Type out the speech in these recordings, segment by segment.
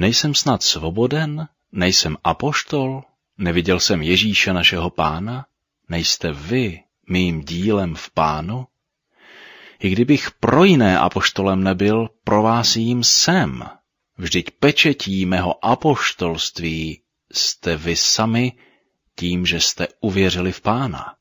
Nejsem snad svoboden? Nejsem apoštol? Neviděl jsem Ježíše našeho Pána? Nejste vy mým dílem v Pánu? I kdybych pro jiné apoštolem nebyl, pro vás jím jsem. Vždyť pečetí mého apoštolství jste vy sami tím, že jste uvěřili v Pána.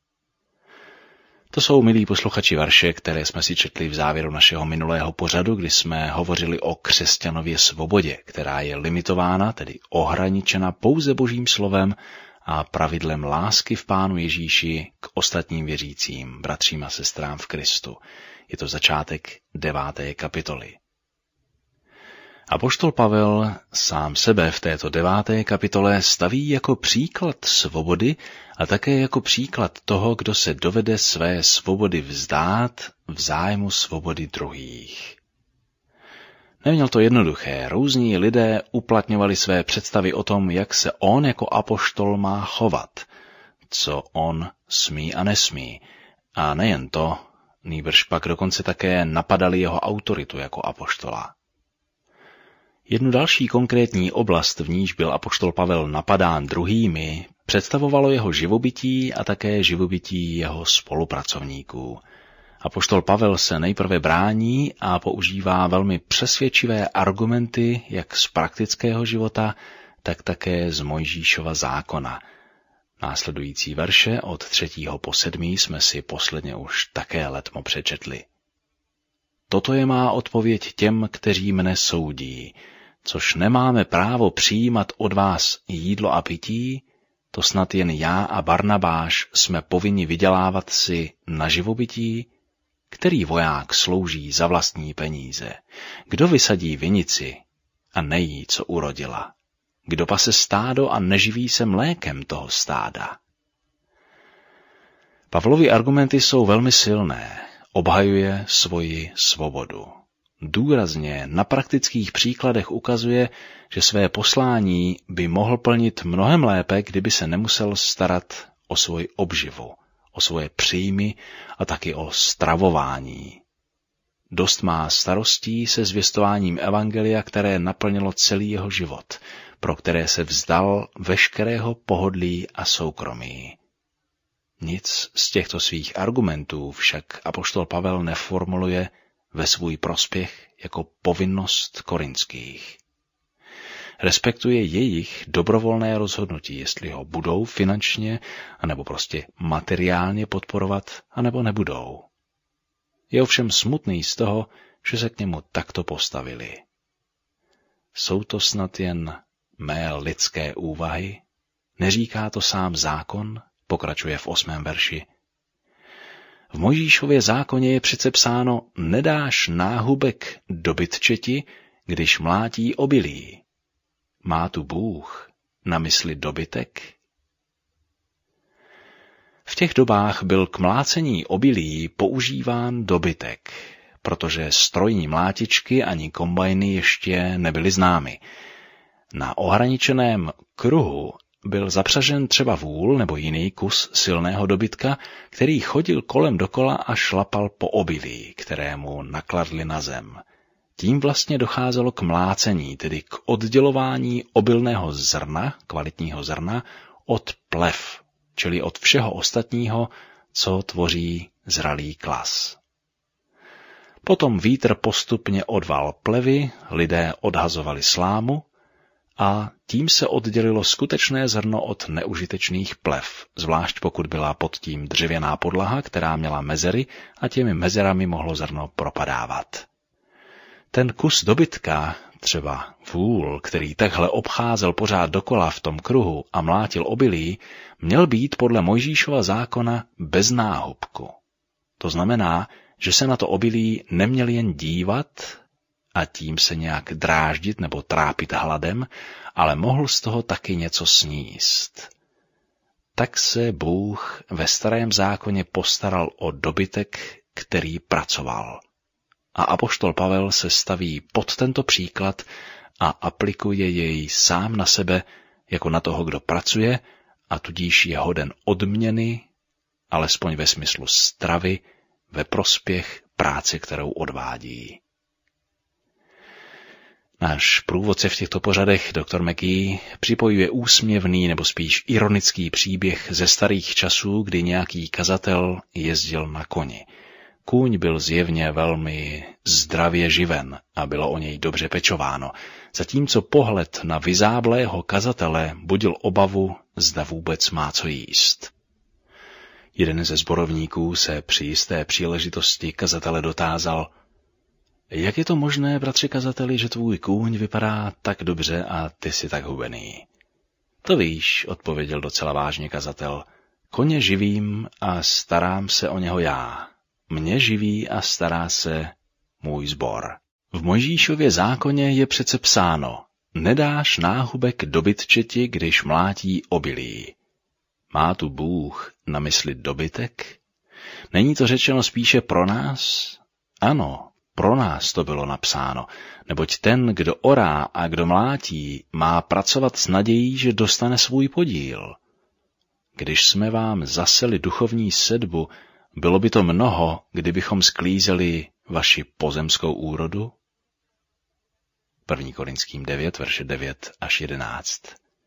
To jsou, milí posluchači, verše, které jsme si četli v závěru našeho minulého pořadu, kdy jsme hovořili o křesťanově svobodě, která je limitována, tedy ohraničena pouze Božím slovem a pravidlem lásky v Pánu Ježíši k ostatním věřícím, bratřím a sestrám v Kristu. Je to začátek 9. kapitoly. Apoštol Pavel sám sebe v této 9. kapitole staví jako příklad svobody a také jako příklad toho, kdo se dovede své svobody vzdát v zájmu svobody druhých. Neměl to jednoduché, různí lidé uplatňovali své představy o tom, jak se on jako apoštol má chovat, co on smí a nesmí. A nejen to, nýbrž pak dokonce také napadali jeho autoritu jako apoštola. Jednu další konkrétní oblast, v níž byl apoštol Pavel napadán druhými, představovalo jeho živobytí a také živobytí jeho spolupracovníků. Apoštol Pavel se nejprve brání a používá velmi přesvědčivé argumenty jak z praktického života, tak také z Mojžíšova zákona. Následující verše od 3. po 7. jsme si posledně už také letmo přečetli. Toto je má odpověď těm, kteří mne soudí, což nemáme právo přijímat od vás jídlo a pití, to snad jen já a Barnabáš jsme povinni vydělávat si na živobytí, který voják slouží za vlastní peníze, kdo vysadí vinici a nejí, co urodila, kdo pase stádo a neživí se mlékem toho stáda. Pavlovy argumenty jsou velmi silné, obhajuje svoji svobodu. Důrazně na praktických příkladech ukazuje, že své poslání by mohl plnit mnohem lépe, kdyby se nemusel starat o svoji obživu, o svoje příjmy a taky o stravování. Dost má starostí se zvěstováním evangelia, které naplnilo celý jeho život, pro které se vzdal veškerého pohodlí a soukromí. Nic z těchto svých argumentů však apoštol Pavel neformuluje ve svůj prospěch jako povinnost korinských. Respektuje jejich dobrovolné rozhodnutí, jestli ho budou finančně anebo prostě materiálně podporovat, anebo nebudou. Je ovšem smutný z toho, že se k němu takto postavili. Jsou to snad jen mé lidské úvahy? Neříká to sám zákon? Pokračuje v 8. verši. V Mojžíšově zákoně je přece psáno, nedáš náhubek dobytčeti, když mlátí obilí. Má tu Bůh na mysli dobytek? V těch dobách byl k mlácení obilí používán dobytek, protože strojní mlátičky ani kombajny ještě nebyly známy. Na ohraničeném kruhu byl zapřažen třeba vůl nebo jiný kus silného dobytka, který chodil kolem dokola a šlapal po obilí, kterému nakladli na zem. Tím vlastně docházelo k mlácení, tedy k oddělování obilného zrna, kvalitního zrna, od plev, čili od všeho ostatního, co tvoří zralý klas. Potom vítr postupně odval plevy, lidé odhazovali slámu, a tím se oddělilo skutečné zrno od neužitečných plev, zvlášť pokud byla pod tím dřevěná podlaha, která měla mezery a těmi mezerami mohlo zrno propadávat. Ten kus dobytka, třeba vůl, který takhle obcházel pořád dokola v tom kruhu a mlátil obilí, měl být podle Mojžíšova zákona bez náhubku. To znamená, že se na to obilí neměl jen dívat a tím se nějak dráždit nebo trápit hladem, ale mohl z toho taky něco sníst. Tak se Bůh ve starém zákoně postaral o dobytek, který pracoval. A apoštol Pavel se staví pod tento příklad a aplikuje jej sám na sebe jako na toho, kdo pracuje a tudíž je hoden odměny, alespoň ve smyslu stravy, ve prospěch práce, kterou odvádí. Náš průvodce v těchto pořadech, doktor McGee, připojuje úsměvný nebo spíš ironický příběh ze starých časů, kdy nějaký kazatel jezdil na koni. Kůň byl zjevně velmi zdravě živen a bylo o něj dobře pečováno, zatímco pohled na vyzáblého kazatele budil obavu, zda vůbec má co jíst. Jeden ze sborovníků se při jisté příležitosti kazatele dotázal: Jak je to možné, bratře kazateli, že tvůj kůň vypadá tak dobře a ty jsi tak hubený? To víš, odpověděl docela vážně kazatel, koně živím a starám se o něho já. Mě živí a stará se můj sbor. V Mojžíšově zákoně je přece psáno: nedáš náhubek dobytčeti, když mlátí obilí. Má tu Bůh na mysli dobytek? Není to řečeno spíše pro nás? Ano, pro nás to bylo napsáno, neboť ten, kdo orá a kdo mlátí, má pracovat s nadějí, že dostane svůj podíl. Když jsme vám zaseli duchovní sedbu, bylo by to mnoho, kdybychom sklízeli vaši pozemskou úrodu? 1. Korinským 9, verše 9 až 11.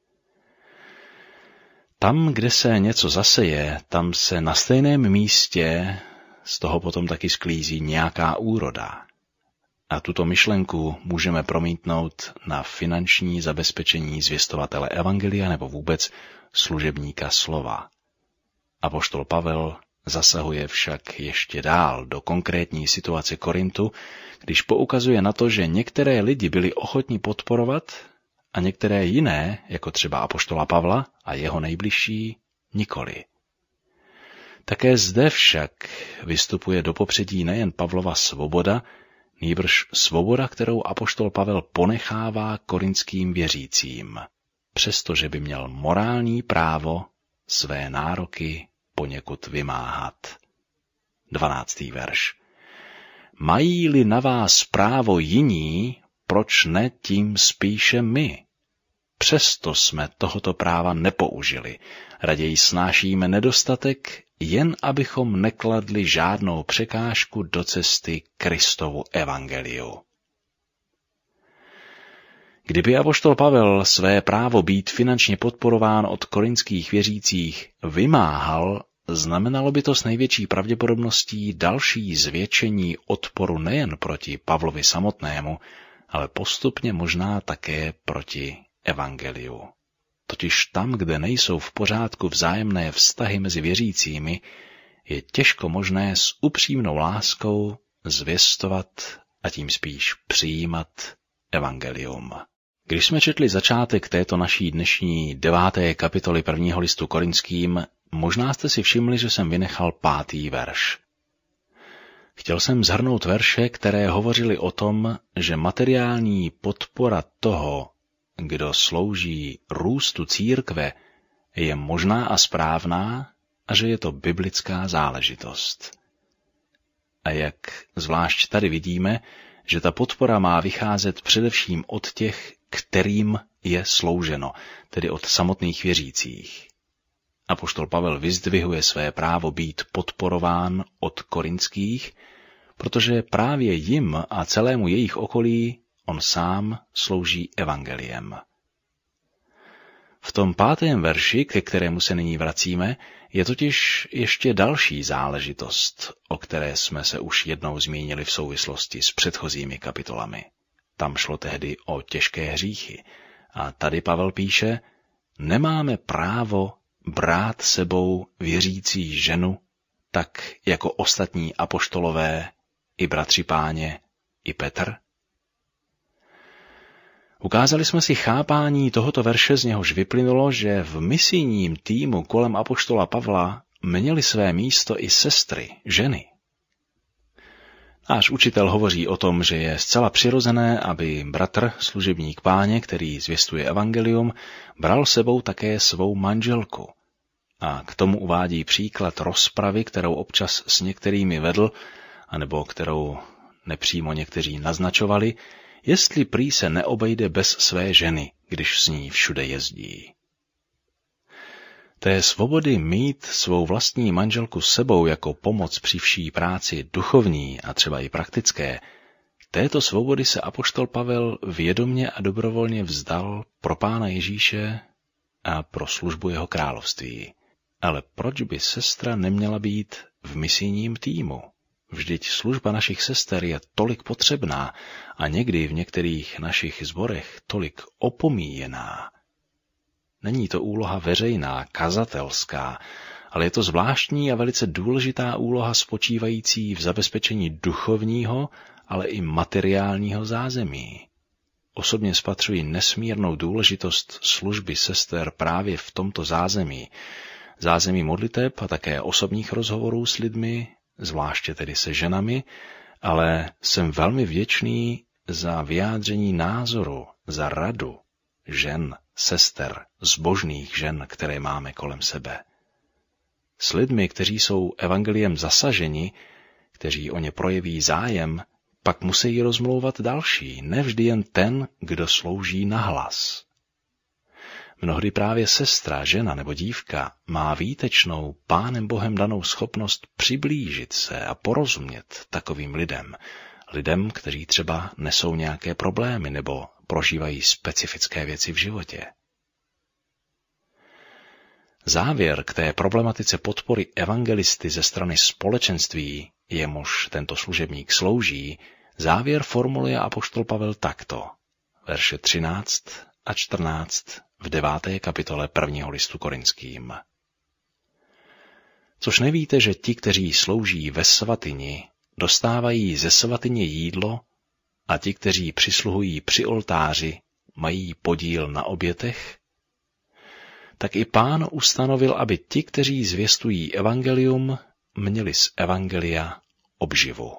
Tam, kde se něco zaseje, tam se na stejném místě z toho potom taky sklízí nějaká úroda. A tuto myšlenku můžeme promítnout na finanční zabezpečení zvěstovatele evangelia nebo vůbec služebníka slova. Apoštol Pavel zasahuje však ještě dál do konkrétní situace Korintu, když poukazuje na to, že některé lidi byli ochotní podporovat a některé jiné, jako třeba apoštola Pavla a jeho nejbližší, nikoli. Také zde však vystupuje do popředí nejen Pavlova svoboda, nýbrž svoboda, kterou apoštol Pavel ponechává korinským věřícím, přestože by měl morální právo své nároky poněkud vymáhat. 12. verš. Mají-li na vás právo jiní, proč ne tím spíše my? Přesto jsme tohoto práva nepoužili. Raději snášíme nedostatek, jen abychom nekladli žádnou překážku do cesty Kristovu evangeliu. Kdyby apoštol Pavel své právo být finančně podporován od korinských věřících vymáhal, znamenalo by to s největší pravděpodobností další zvětšení odporu nejen proti Pavlovi samotnému, ale postupně možná také proti evangeliu. Totiž tam, kde nejsou v pořádku vzájemné vztahy mezi věřícími, je těžko možné s upřímnou láskou zvěstovat a tím spíš přijímat evangelium. Když jsme četli začátek této naší dnešní 9. kapitoly 1. listu Korinským, možná jste si všimli, že jsem vynechal 5. verš. Chtěl jsem shrnout verše, které hovořily o tom, že materiální podpora toho, kdo slouží růstu církve, je možná a správná a že je to biblická záležitost. A jak zvlášť tady vidíme, že ta podpora má vycházet především od těch, kterým je slouženo, tedy od samotných věřících. Apoštol Pavel vyzdvihuje své právo být podporován od korinských, protože právě jim a celému jejich okolí on sám slouží evangeliem. V tom 5. verši, ke kterému se nyní vracíme, je totiž ještě další záležitost, o které jsme se už jednou zmínili v souvislosti s předchozími kapitolami. Tam šlo tehdy o těžké hříchy. A tady Pavel píše, nemáme právo brát sebou věřící ženu, tak jako ostatní apoštolové, i bratři Páně, i Petr? Ukázali jsme si chápání tohoto verše, z něhož vyplynulo, že v misijním týmu kolem apoštola Pavla měly své místo i sestry, ženy. Náš učitel hovoří o tom, že je zcela přirozené, aby bratr, služebník Páně, který zvěstuje evangelium, bral sebou také svou manželku. A k tomu uvádí příklad rozpravy, kterou občas s některými vedl, anebo kterou nepřímo někteří naznačovali, jestli prý se neobejde bez své ženy, když s ní všude jezdí. Té svobody mít svou vlastní manželku s sebou jako pomoc při vší práci duchovní a třeba i praktické, Této svobody se apoštol Pavel vědomě a dobrovolně vzdal pro Pána Ježíše a pro službu jeho království. Ale proč by sestra neměla být v misijním týmu? Vždyť služba našich sester je tolik potřebná a někdy v některých našich sborech tolik opomíjená. Není to úloha veřejná, kazatelská, ale je to zvláštní a velice důležitá úloha spočívající v zabezpečení duchovního, ale i materiálního zázemí. Osobně spatřuji nesmírnou důležitost služby sester právě v tomto zázemí modliteb a také osobních rozhovorů s lidmi, zvláště tedy se ženami, ale jsem velmi vděčný za vyjádření názoru, za radu žen, sester, zbožných žen, které máme kolem sebe. S lidmi, kteří jsou evangeliem zasaženi, kteří o ně projeví zájem, pak musí rozmlouvat další, nevždy jen ten, kdo slouží nahlas. Mnohdy právě sestra, žena nebo dívka má výtečnou, Pánem Bohem danou schopnost přiblížit se a porozumět takovým lidem, kteří třeba nesou nějaké problémy nebo prožívají specifické věci v životě. Závěr k té problematice podpory evangelisty ze strany společenství, jemuž tento služebník slouží, závěr formuluje apoštol Pavel takto, verše 13 a 14 v 9. kapitole 1. listu Korinským. Což nevíte, že ti, kteří slouží ve svatyni, dostávají ze svatyně jídlo a ti, kteří přisluhují při oltáři, mají podíl na obětech? Tak i Pán ustanovil, aby ti, kteří zvěstují evangelium, měli z evangelia obživu.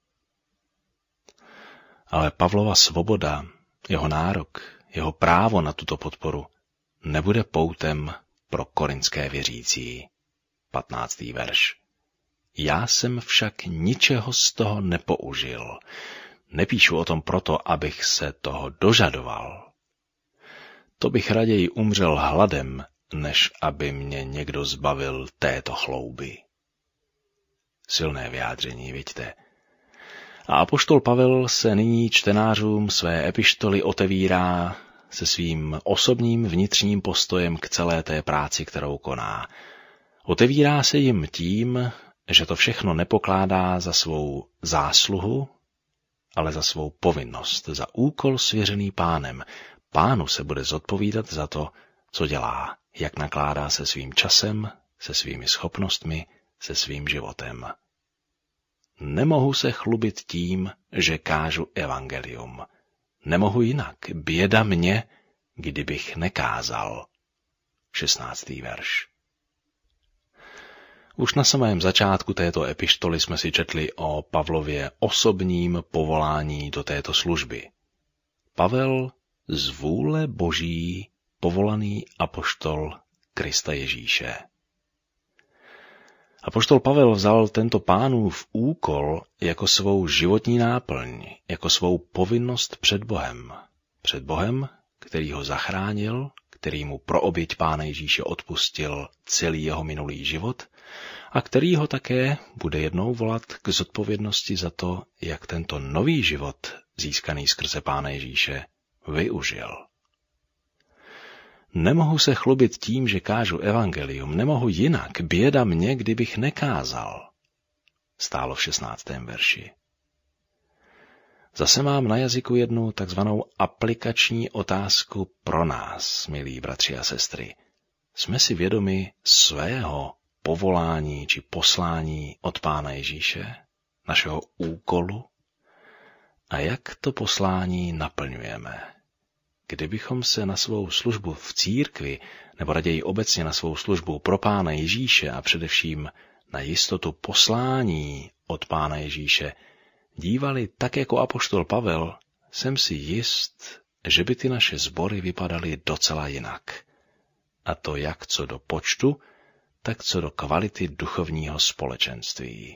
Ale Pavlova svoboda, jeho nárok, jeho právo na tuto podporu nebude poutem pro korinské věřící. 15. verš. Já jsem však ničeho z toho nepoužil. Nepíšu o tom proto, abych se toho dožadoval. To bych raději umřel hladem, než aby mě někdo zbavil této chlouby. Silné vyjádření, vidíte. A apoštol Pavel se nyní čtenářům své epištoly otevírá se svým osobním vnitřním postojem k celé té práci, kterou koná. Otevírá se jim tím, že to všechno nepokládá za svou zásluhu, ale za svou povinnost, za úkol svěřený Pánem. Pánu se bude zodpovídat za to, co dělá, jak nakládá se svým časem, se svými schopnostmi, se svým životem. Nemohu se chlubit tím, že kážu evangelium. Nemohu jinak, běda mě, kdybych nekázal. 16. verš. Už na samém začátku této epištoly jsme si četli o Pavlově osobním povolání do této služby. Pavel z vůle Boží povolaný apoštol Krista Ježíše. Apoštol Pavel vzal tento Pánův úkol jako svou životní náplň, jako svou povinnost před Bohem. Před Bohem, který ho zachránil, který mu pro oběť Pána Ježíše odpustil celý jeho minulý život a který ho také bude jednou volat k zodpovědnosti za to, jak tento nový život, získaný skrze Pána Ježíše, využil. Nemohu se chlubit tím, že kážu evangelium, nemohu jinak, běda mě, kdybych nekázal. Stálo v 16. verši. Zase mám na jazyku jednu takzvanou aplikační otázku pro nás, milí bratři a sestry. Jsme si vědomi svého povolání či poslání od Pána Ježíše, našeho úkolu? A jak to poslání naplňujeme? Kdybychom se na svou službu v církvi, nebo raději obecně na svou službu pro Pána Ježíše a především na jistotu poslání od Pána Ježíše dívali tak jako apoštol Pavel, jsem si jist, že by ty naše sbory vypadaly docela jinak. A to jak co do počtu, tak co do kvality duchovního společenství.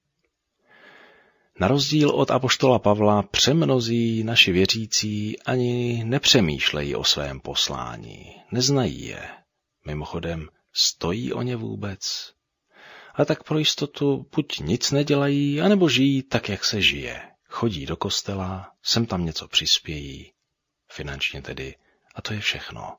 Na rozdíl od apoštola Pavla přemnozí naši věřící ani nepřemýšlejí o svém poslání, neznají je. Mimochodem, stojí o ně vůbec? A tak pro jistotu buď nic nedělají, anebo žijí tak, jak se žije. chodí do kostela, sem tam něco přispějí, finančně tedy, a to je všechno.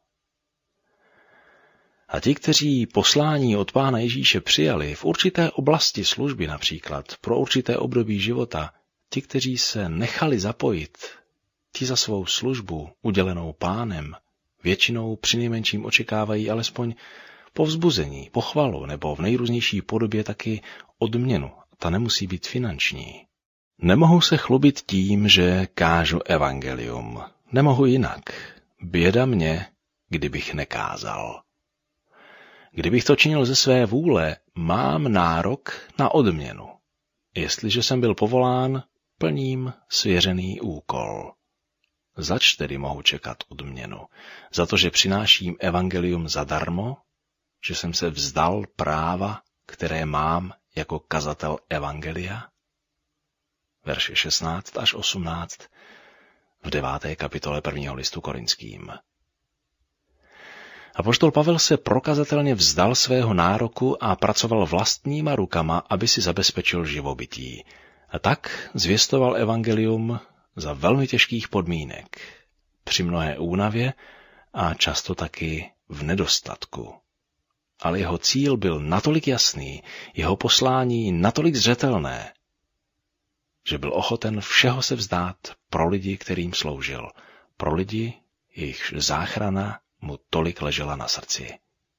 A ti, kteří poslání od Pána Ježíše přijali v určité oblasti služby například, pro určité období života, ti, kteří se nechali zapojit, ti za svou službu udělenou Pánem, většinou přinejmenším očekávají alespoň povzbuzení, pochvalu nebo v nejrůznější podobě taky odměnu. Ta nemusí být finanční. Nemohu se chlubit tím, že kážu evangelium. Nemohu jinak. Běda mě, kdybych nekázal. Kdybych to činil ze své vůle, mám nárok na odměnu. Jestliže jsem byl povolán, plním svěřený úkol. Zač tedy mohu čekat odměnu? Za to, že přináším evangelium zadarmo? Že jsem se vzdal práva, které mám jako kazatel evangelia? Verše 16 až 18 v 9. kapitole 1. listu Korinským. Apoštol Pavel se prokazatelně vzdal svého nároku a pracoval vlastníma rukama, aby si zabezpečil živobytí. A tak zvěstoval evangelium za velmi těžkých podmínek, při mnohé únavě a často taky v nedostatku. Ale jeho cíl byl natolik jasný, jeho poslání natolik zřetelné, že byl ochoten všeho se vzdát pro lidi, kterým sloužil, pro lidi, jejichž záchrana mu tolik ležela na srdci.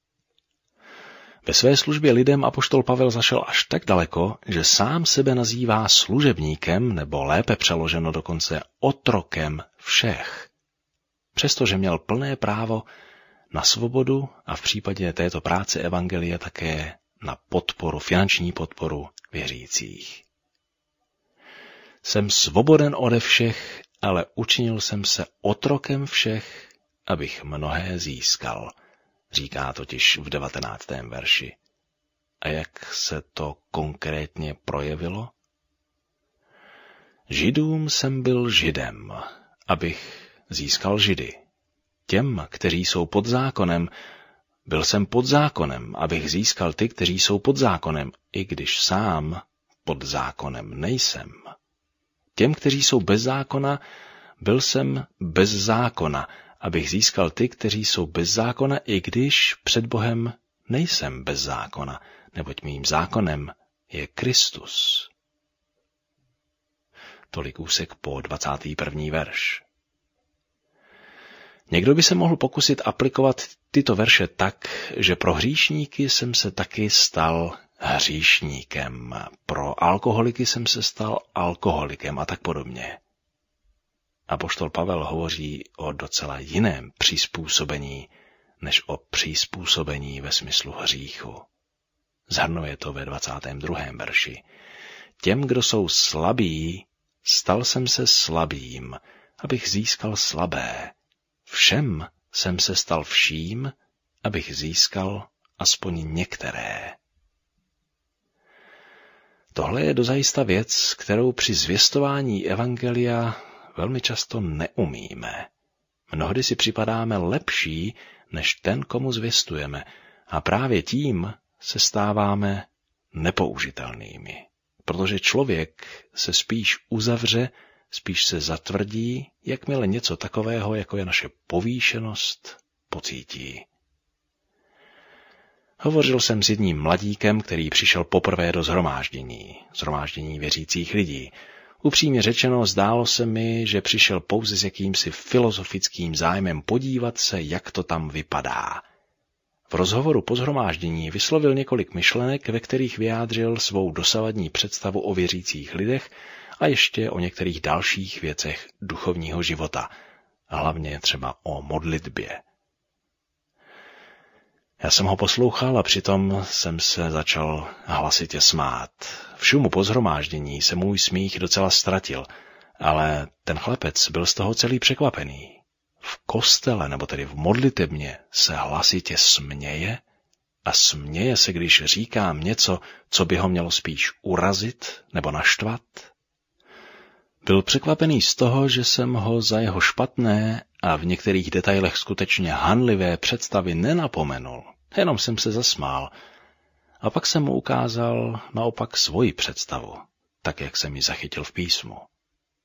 Ve své službě lidem apoštol Pavel zašel až tak daleko, že sám sebe nazývá služebníkem, nebo lépe přeloženo dokonce otrokem všech. Přestože měl plné právo na svobodu a v případě této práce evangelia také na podporu, finanční podporu věřících. Jsem svoboden ode všech, ale učinil jsem se otrokem všech, abych mnohé získal, říká totiž v 19. verši. A jak se to konkrétně projevilo? Židům jsem byl Židem, abych získal Židy. Těm, kteří jsou pod zákonem, byl jsem pod zákonem, abych získal ty, kteří jsou pod zákonem, i když sám pod zákonem nejsem. Těm, kteří jsou bez zákona, byl jsem bez zákona, abych získal ty, kteří jsou bez zákona, i když před Bohem nejsem bez zákona, neboť mým zákonem je Kristus. Tolik úsek po 21. verš. Někdo by se mohl pokusit aplikovat tyto verše tak, že pro hříšníky jsem se taky stal hříšníkem, pro alkoholiky jsem se stal alkoholikem a tak podobně. Apoštol Pavel hovoří o docela jiném přizpůsobení, než o přizpůsobení ve smyslu hříchu. Shrnuje to ve 22. verši. Těm, kdo jsou slabí, stal jsem se slabým, abych získal slabé. Všem jsem se stal vším, abych získal aspoň některé. Tohle je dozajista věc, kterou při zvěstování evangelia velmi často neumíme. Mnohdy si připadáme lepší, než ten, komu zvěstujeme, a právě tím se stáváme nepoužitelnými. Protože člověk se spíš uzavře, spíš se zatvrdí, jakmile něco takového, jako je naše povýšenost, pocítí. Hovořil jsem s jedním mladíkem, který přišel poprvé do shromáždění věřících lidí. Upřímně řečeno, zdálo se mi, že přišel pouze s jakýmsi filozofickým zájmem podívat se, jak to tam vypadá. V rozhovoru po shromáždění vyslovil několik myšlenek, ve kterých vyjádřil svou dosavadní představu o věřících lidech a ještě o některých dalších věcech duchovního života, hlavně třeba o modlitbě. Já jsem ho poslouchal a přitom jsem se začal hlasitě smát. V šumu po shromáždění se můj smích docela ztratil, ale ten chlapec byl z toho celý překvapený. V kostele, nebo tedy v modlitebně, se hlasitě směje a směje se, když říkám něco, co by ho mělo spíš urazit nebo naštvat. Byl překvapený z toho, že jsem ho za jeho špatné a v některých detailech skutečně hanlivé představy nenapomenul. Jenom jsem se zasmál. A pak jsem mu ukázal naopak svoji představu, tak jak jsem ji zachytil v písmu.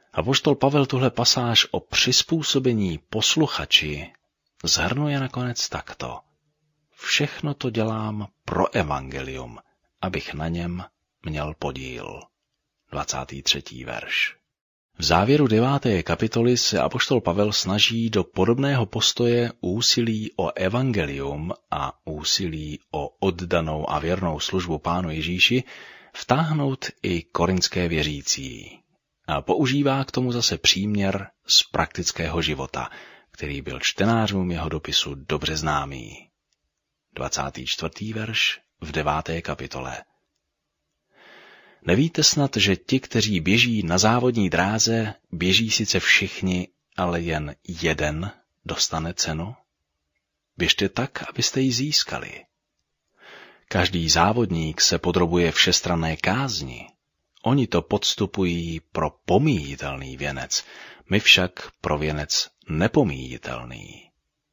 Apoštol Pavel tuhle pasáž o přizpůsobení posluchači shrnuje nakonec takto. Všechno to dělám pro evangelium, abych na něm měl podíl. 23. verš. V závěru 9. kapitoly se apoštol Pavel snaží do podobného postoje úsilí o evangelium a úsilí o oddanou a věrnou službu Pánu Ježíši vtáhnout i korinské věřící. A používá k tomu zase příměr z praktického života, který byl čtenářům jeho dopisu dobře známý. 24. verš v 9. kapitole. Nevíte snad, že ti, kteří běží na závodní dráze, běží sice všichni, ale jen jeden dostane cenu? Běžte tak, abyste ji získali. Každý závodník se podrobuje všestranné kázni. Oni to podstupují pro pomíjitelný věnec, my však pro věnec nepomíjitelný.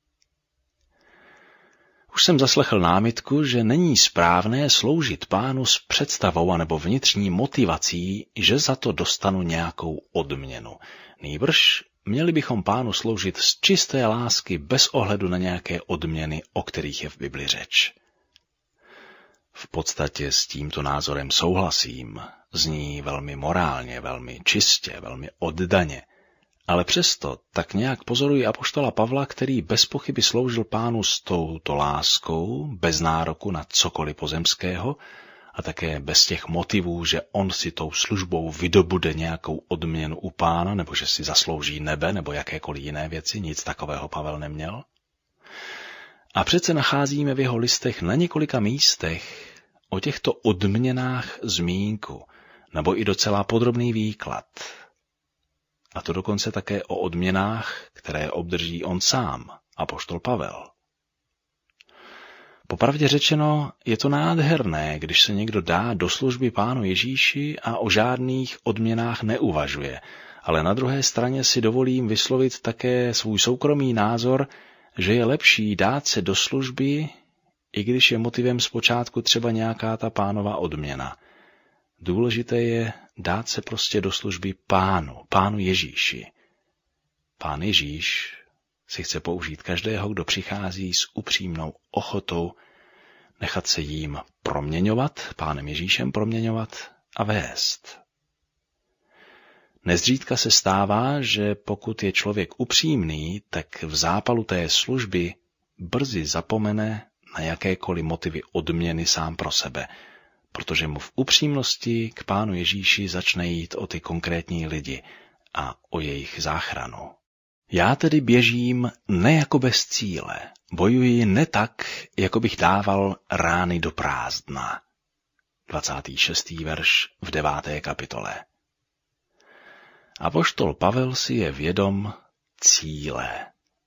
Už jsem zaslechl námitku, že není správné sloužit Pánu s představou anebo vnitřní motivací, že za to dostanu nějakou odměnu. Nýbrž měli bychom Pánu sloužit z čisté lásky bez ohledu na nějaké odměny, o kterých je v Bibli řeč. V podstatě s tímto názorem souhlasím. Zní velmi morálně, velmi čistě, velmi oddaně. Ale přesto tak nějak pozoruji apoštola Pavla, který bez pochyby sloužil Pánu s touto láskou, bez nároku na cokoliv pozemského a také bez těch motivů, že on si tou službou vydobude nějakou odměnu u Pána, nebo že si zaslouží nebe, nebo jakékoliv jiné věci, nic takového Pavel neměl. A přece nacházíme v jeho listech na několika místech o těchto odměnách zmínku, nebo i docela podrobný výklad. A to dokonce také o odměnách, které obdrží on sám, apoštol Pavel. Popravdě řečeno, je to nádherné, když se někdo dá do služby Pánu Ježíši a o žádných odměnách neuvažuje, ale na druhé straně si dovolím vyslovit také svůj soukromý názor, že je lepší dát se do služby, i když je motivem zpočátku třeba nějaká ta Pánova odměna. Důležité je dát se prostě do služby Pánu Ježíši. Pán Ježíš si chce použít každého, kdo přichází s upřímnou ochotou nechat se jím proměňovat, Pánem Ježíšem proměňovat a vést. Nezřídka se stává, že pokud je člověk upřímný, tak v zápalu té služby brzy zapomene na jakékoliv motivy odměny sám pro sebe, protože mu v upřímnosti k Pánu Ježíši začne jít o ty konkrétní lidi a o jejich záchranu. Já tedy běžím ne jako bez cíle, bojuji ne tak, jako bych dával rány do prázdna. 26. verš v 9. kapitole. Apoštol Pavel si je vědom cíle.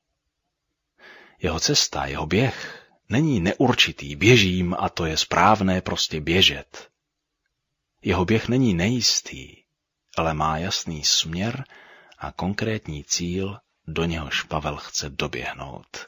Jeho cesta, jeho běh není neurčitý, běžím a to je správné prostě běžet. Jeho běh není nejistý, ale má jasný směr a konkrétní cíl, do něhož Pavel chce doběhnout.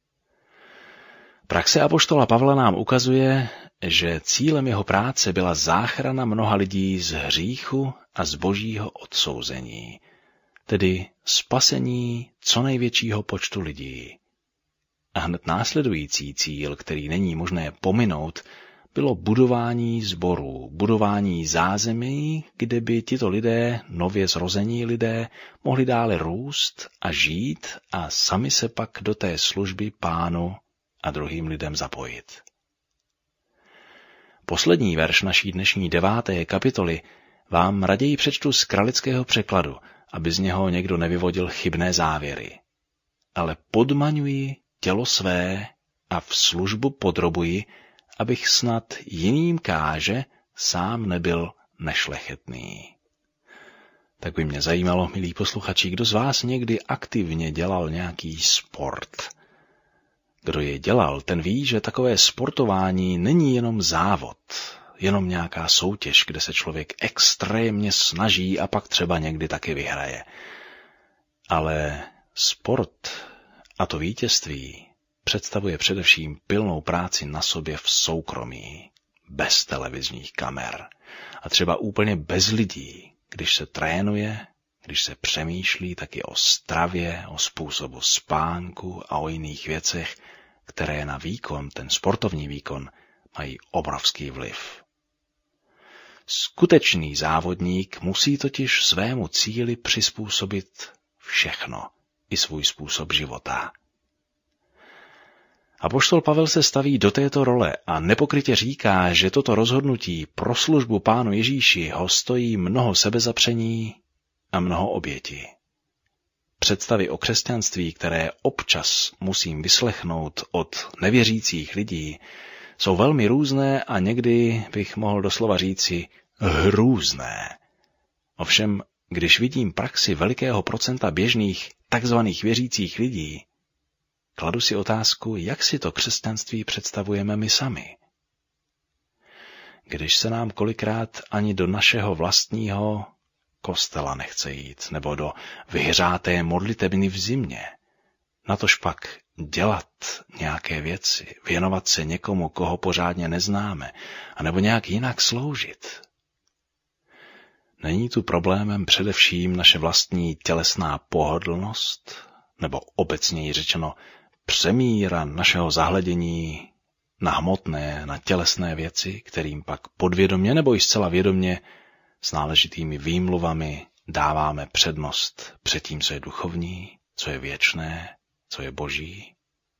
Praxe apoštola Pavla nám ukazuje, že cílem jeho práce byla záchrana mnoha lidí z hříchu a z božího odsouzení, tedy spasení co největšího počtu lidí. A hned následující cíl, který není možné pominout, bylo budování sborů, budování zázemí, kde by tito lidé, nově zrození lidé, mohli dále růst a žít a sami se pak do té služby Pánu a druhým lidem zapojit. Poslední verš naší dnešní 9. kapitoly vám raději přečtu z kralického překladu, aby z něho někdo nevyvodil chybné závěry. Ale podmaňuji tělo své a v službu podrobuji, abych snad jiným káže, sám nebyl nešlechetný. Tak by mě zajímalo, milí posluchači, kdo z vás někdy aktivně dělal nějaký sport. Kdo je dělal, ten ví, že takové sportování není jenom závod, jenom nějaká soutěž, kde se člověk extrémně snaží a pak třeba někdy taky vyhraje. Ale sport a to vítězství představuje především pilnou práci na sobě v soukromí, bez televizních kamer a třeba úplně bez lidí, když se trénuje, když se přemýšlí taky o stravě, o způsobu spánku a o jiných věcech, které na výkon, ten sportovní výkon, mají obrovský vliv. Skutečný závodník musí totiž svému cíli přizpůsobit všechno, i svůj způsob života. Apoštol Pavel se staví do této role a nepokrytě říká, že toto rozhodnutí pro službu Pánu Ježíši ho stojí mnoho sebezapření a mnoho oběti. Představy o křesťanství, které občas musím vyslechnout od nevěřících lidí, jsou velmi různé a někdy bych mohl doslova říci hrůzné. Ovšem, když vidím praxi velikého procenta běžných takzvaných věřících lidí, kladu si otázku, jak si to křesťanství představujeme my sami. Když se nám kolikrát ani do našeho vlastního kostela nechce jít, nebo do vyhřáté modlitebny v zimě, natož pak dělat nějaké věci, věnovat se někomu, koho pořádně neznáme, anebo nějak jinak sloužit. Není tu problémem především naše vlastní tělesná pohodlnost, nebo obecněji řečeno přemíra našeho zahledění na hmotné, na tělesné věci, kterým pak podvědomě nebo i zcela vědomě s náležitými výmluvami dáváme přednost před tím, co je duchovní, co je věčné, co je boží.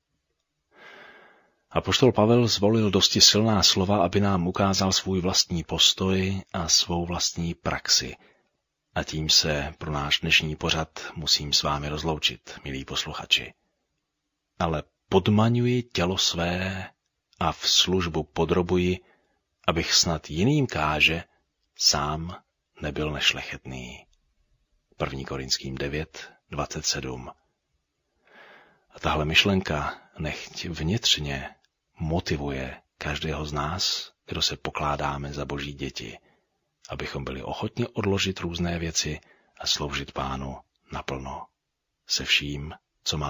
Apoštol Pavel zvolil dosti silná slova, aby nám ukázal svůj vlastní postoj a svou vlastní praxi. A tím se pro náš dnešní pořad musím s vámi rozloučit, milí posluchači. Ale podmaňuji tělo své a v službu podrobuji, abych snad jiným káže, sám nebyl nešlechetný. 1. Korinským 9:27. A tahle myšlenka nechť vnitřně motivuje každého z nás, kdo se pokládáme za boží děti, abychom byli ochotni odložit různé věci a sloužit Pánu naplno, se vším,